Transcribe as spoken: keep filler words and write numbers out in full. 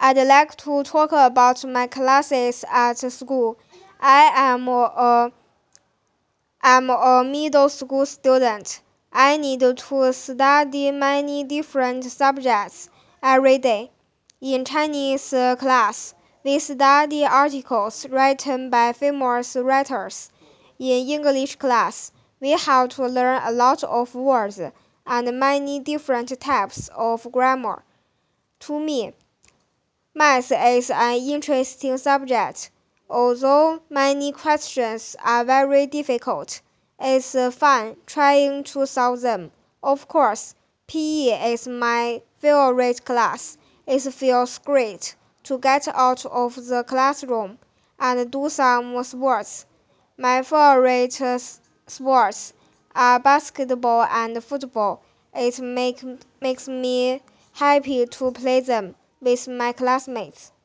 I'd like to talk about my classes at school. I am a, I'm a middle school student. I need to study many different subjects every day. In Chinese class, we study articles written by famous writers. In English class, we have to learn a lot of words and many different types of grammar. To me, math is an interesting subject. Although many questions are very difficult, it's fun trying to solve them. Of course, P E is my favorite class. It feels great to get out of the classroom and do some sports. My favorite sports are basketball and football. It make, makes me happy to play them with my classmates.